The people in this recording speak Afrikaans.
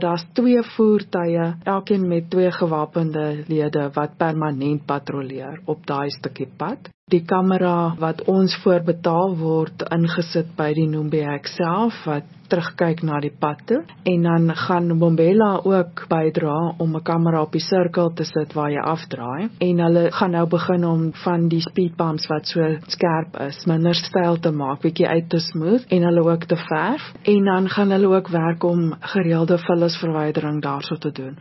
Daar's 2 voertuie, elkeen met 2 gewapende lede wat permanent patrolleer op daai stukkie pad. Die kamera wat ons voorbetaal word ingesit by die Nombiek self wat terugkyk na die pad toe. En dan gaan Mbombela ook bydra om 'n kamera op die sirkel te sit waar jy afdraai. En hulle gaan nou begin om van die speed bumps wat so skerp is, minder styl te maak, bietjie uit te smooth en hulle ook te verf. En dan gaan hulle ook werk om gereelde vullisverwydering daarso te doen.